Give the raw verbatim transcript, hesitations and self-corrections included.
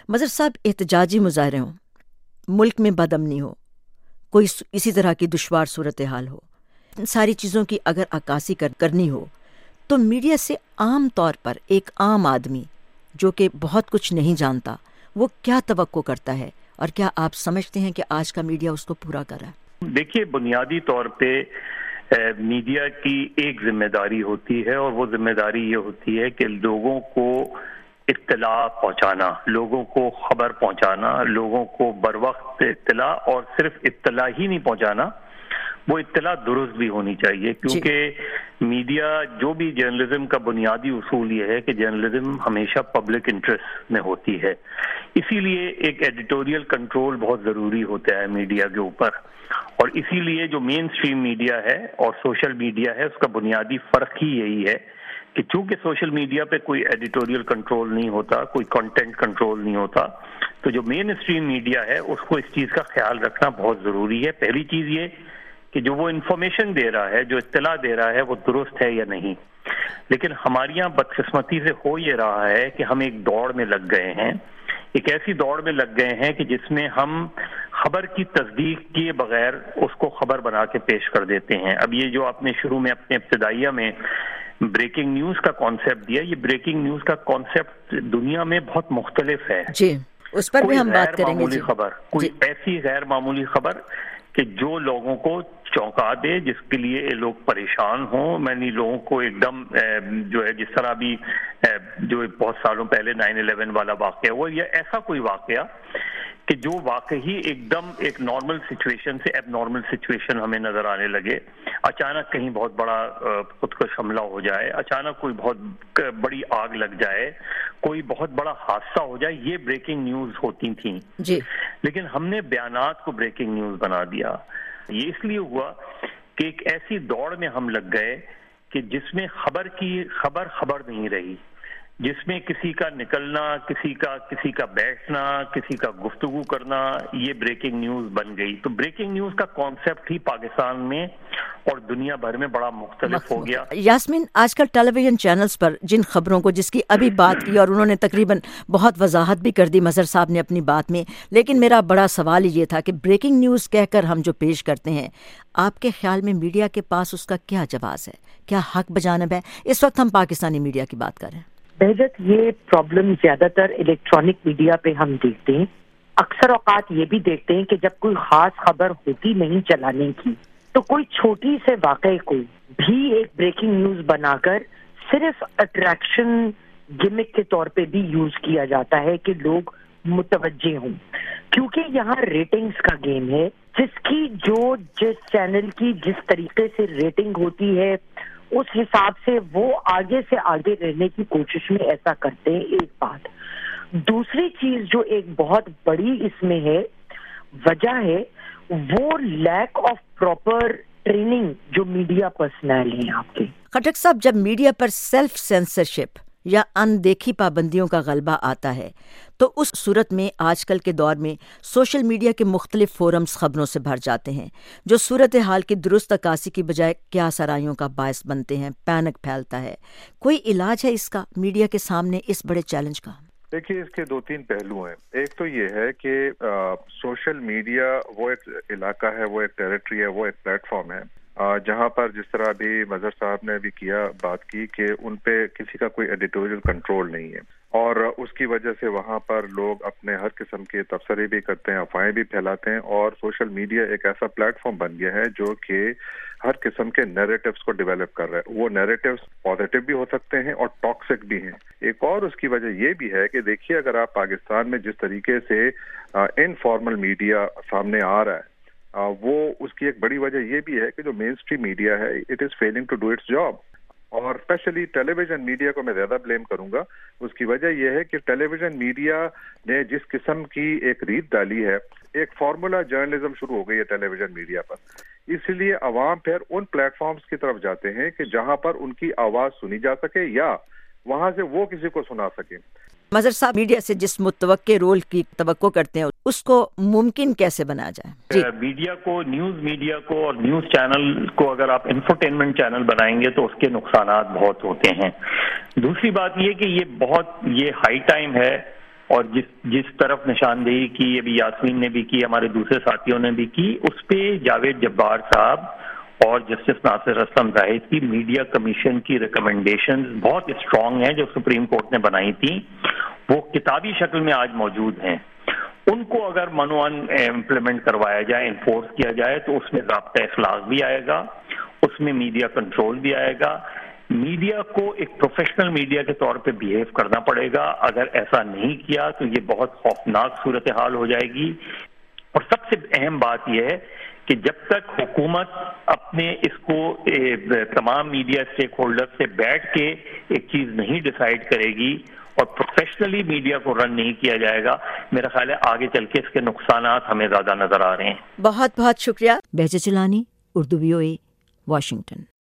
مظہر صاحب، احتجاجی مظاہرے ہوں، ملک میں بدامنی ہو، کوئی اسی طرح کی دشوار صورتحال ہو، ان ساری چیزوں کی اگر عکاسی کر کرنی ہو تو میڈیا سے عام طور پر ایک عام آدمی جو کہ بہت کچھ نہیں جانتا وہ کیا توقع کرتا ہے، اور کیا آپ سمجھتے ہیں کہ آج کا میڈیا اس کو پورا کر رہا ہے؟ دیکھیے، بنیادی طور پہ میڈیا کی ایک ذمہ داری ہوتی ہے، اور وہ ذمہ داری یہ ہوتی ہے کہ لوگوں کو اطلاع پہنچانا، لوگوں کو خبر پہنچانا، لوگوں کو بروقت اطلاع، اور صرف اطلاع ہی نہیں پہنچانا، وہ اطلاع درست بھی ہونی چاہیے، کیونکہ میڈیا جو بھی جرنلزم کا بنیادی اصول یہ ہے کہ جرنلزم ہمیشہ پبلک انٹرسٹ میں ہوتی ہے، اسی لیے ایک ایڈیٹوریل کنٹرول بہت ضروری ہوتا ہے میڈیا کے اوپر، اور اسی لیے جو مین سٹریم میڈیا ہے اور سوشل میڈیا ہے اس کا بنیادی فرق ہی یہی ہے کہ چونکہ سوشل میڈیا پہ کوئی ایڈیٹوریل کنٹرول نہیں ہوتا، کوئی کنٹینٹ کنٹرول نہیں ہوتا، تو جو مین سٹریم میڈیا ہے اس کو اس چیز کا خیال رکھنا بہت ضروری ہے۔ پہلی چیز یہ کہ جو وہ انفارمیشن دے رہا ہے، جو اطلاع دے رہا ہے، وہ درست ہے یا نہیں۔ لیکن ہمارے یہاں بدقسمتی سے ہو یہ رہا ہے کہ ہم ایک دوڑ میں لگ گئے ہیں، ایک ایسی دوڑ میں لگ گئے ہیں کہ جس میں ہم خبر کی تصدیق کیے بغیر اس کو خبر بنا کے پیش کر دیتے ہیں۔ اب یہ جو آپ نے شروع میں اپنے ابتدائیہ میں بریکنگ نیوز کا کانسیپٹ دیا، یہ بریکنگ نیوز کا کانسیپٹ دنیا میں بہت مختلف ہے۔ جی، اس پر بھی ہم بات کریں گے۔ معمولی خبر، کوئی ایسی غیر معمولی خبر کہ جو لوگوں کو چونکا دے، جس کے لیے لوگ پریشان ہوں، میں نہیں لوگوں کو ایک دم جو ہے جس طرح بھی جو بہت سالوں پہلے نائن الیون والا واقعہ ہوا، یا ایسا کوئی واقعہ کہ جو واقعی ایک دم ایک نارمل سچویشن سے ایب نارمل سچویشن ہمیں نظر آنے لگے، اچانک کہیں بہت بڑا خودکش حملہ ہو جائے، اچانک کوئی بہت بڑی آگ لگ جائے، کوئی بہت بڑا حادثہ ہو جائے، یہ بریکنگ نیوز ہوتی تھیں جی۔ لیکن ہم نے بیانات کو بریکنگ نیوز بنا دیا۔ یہ اس لیے ہوا کہ ایک ایسی دوڑ میں ہم لگ گئے کہ جس میں خبر کی خبر خبر نہیں رہی، جس میں کسی کا نکلنا، کسی کا کسی کا بیٹھنا، کسی کا گفتگو کرنا، یہ بریکنگ نیوز بن گئی۔ تو بریکنگ نیوز کا کانسیپٹ ہی پاکستان میں اور دنیا بھر میں بڑا مختلف ہو گیا۔ یاسمین، آج کل ٹیلی ویژن چینلز پر جن خبروں کو، جس کی ابھی بات کی اور انہوں نے تقریباً بہت وضاحت بھی کر دی مظہر صاحب نے اپنی بات میں، لیکن میرا بڑا سوال یہ تھا کہ بریکنگ نیوز کہہ کر ہم جو پیش کرتے ہیں، آپ کے خیال میں میڈیا کے پاس اس کا کیا جواز ہے، کیا حق بجانب ہے؟ اس وقت ہم پاکستانی میڈیا کی بات کر رہے ہیں۔ بہجت، یہ پرابلم زیادہ تر الیکٹرانک میڈیا پہ ہم دیکھتے ہیں۔ اکثر اوقات یہ بھی دیکھتے ہیں کہ جب کوئی خاص خبر ہوتی نہیں چلانے کی، تو کوئی چھوٹی سے واقعے کو بھی ایک بریکنگ نیوز بنا کر صرف اٹریکشن گمک کے طور پہ بھی یوز کیا جاتا ہے کہ لوگ متوجہ ہوں، کیونکہ یہاں ریٹنگز کا گیم ہے، جس کی جو جس چینل کی جس طریقے سے ریٹنگ ہوتی ہے اس حساب سے وہ آگے سے آگے رہنے کی کوشش میں ایسا کرتے ہیں۔ ایک بات، دوسری چیز جو ایک بہت بڑی اس میں ہے وجہ ہے وہ لیک آف پراپر ٹریننگ جو میڈیا پرسنل ہیں آپ کے۔ خٹک صاحب، جب میڈیا پر سیلف سینسرشپ یا اندیکھی پابندیوں کا غلبہ آتا ہے تو اس صورت میں آج کل کے دور میں سوشل میڈیا کے مختلف فورمز خبروں سے بھر جاتے ہیں جو صورتحال کی درست عکاسی کی بجائے کیا سرائیوں کا باعث بنتے ہیں، پینک پھیلتا ہے۔ کوئی علاج ہے اس کا میڈیا کے سامنے اس بڑے چیلنج کا؟ دیکھیے، اس کے دو تین پہلو ہیں۔ ایک تو یہ ہے کہ سوشل میڈیا وہ ایک علاقہ ہے، وہ ایک ٹیریٹری ہے، وہ ایک پلیٹ فارم ہے جہاں پر جس طرح بھی مظہر صاحب نے بھی کیا بات کی کہ ان پہ کسی کا کوئی ایڈیٹوریل کنٹرول نہیں ہے، اور اس کی وجہ سے وہاں پر لوگ اپنے ہر قسم کے تبصرے بھی کرتے ہیں، افواہیں بھی پھیلاتے ہیں، اور سوشل میڈیا ایک ایسا پلیٹ فارم بن گیا ہے جو کہ ہر قسم کے نیریٹیوز کو ڈیولپ کر رہا ہے۔ وہ نیریٹیوز پازیٹیو بھی ہو سکتے ہیں اور ٹاکسک بھی ہیں۔ ایک اور اس کی وجہ یہ بھی ہے کہ دیکھیے، اگر آپ پاکستان میں جس طریقے سے انفارمل میڈیا سامنے آ رہا ہے، وہ اس کی ایک بڑی وجہ یہ بھی ہے کہ جو مین اسٹریم میڈیا ہے، it is failing to do its job, اور اسپیشلی ٹیلی ویژن میڈیا کو میں زیادہ بلیم کروں گا۔ اس کی وجہ یہ ہے کہ ٹیلی ویژن میڈیا نے جس قسم کی ایک ریت ڈالی ہے، ایک فارمولا جرنلزم شروع ہو گئی ہے ٹیلی ویژن میڈیا پر، اس لیے عوام پھر ان پلیٹ فارمز کی طرف جاتے ہیں کہ جہاں پر ان کی آواز سنی جا سکے یا وہاں سے وہ کسی کو سنا سکے۔ مظہر صاحب، میڈیا سے جس متوقع رول کی توقع کرتے ہیں اس کو ممکن کیسے بنایا جائے؟ جی، میڈیا کو، نیوز میڈیا کو اور نیوز چینل کو اگر آپ انفرٹینمنٹ چینل بنائیں گے تو اس کے نقصانات بہت ہوتے ہیں۔ دوسری بات یہ کہ یہ بہت یہ ہائی ٹائم ہے اور جس جس طرف نشاندہی کی ابھی یاسمین نے بھی کی, ہمارے دوسرے ساتھیوں نے بھی کی, اس پہ جاوید جبار صاحب اور جسٹس ناصر اسلم زاہد کی میڈیا کمیشن کی ریکمنڈیشنز بہت اسٹرانگ ہیں جو سپریم کورٹ نے بنائی تھیں, وہ کتابی شکل میں آج موجود ہیں. ان کو اگر منوان امپلیمنٹ کروایا جائے, انفورس کیا جائے, تو اس میں ضابطہ اخلاق بھی آئے گا, اس میں میڈیا کنٹرول بھی آئے گا. میڈیا کو ایک پروفیشنل میڈیا کے طور پہ بیہیو کرنا پڑے گا. اگر ایسا نہیں کیا تو یہ بہت خوفناک صورتحال ہو جائے گی. اور سب سے اہم بات یہ ہے کہ جب تک حکومت اپنے اس کو تمام میڈیا اسٹیک ہولڈر سے بیٹھ کے ایک چیز نہیں ڈیسائیڈ کرے گی اور پروفیشنلی میڈیا کو رن نہیں کیا جائے گا, میرا خیال ہے آگے چل کے اس کے نقصانات ہمیں زیادہ نظر آ رہے ہیں. بہت بہت شکریہ. Behjat Jilani, Urdu V O A, Washington.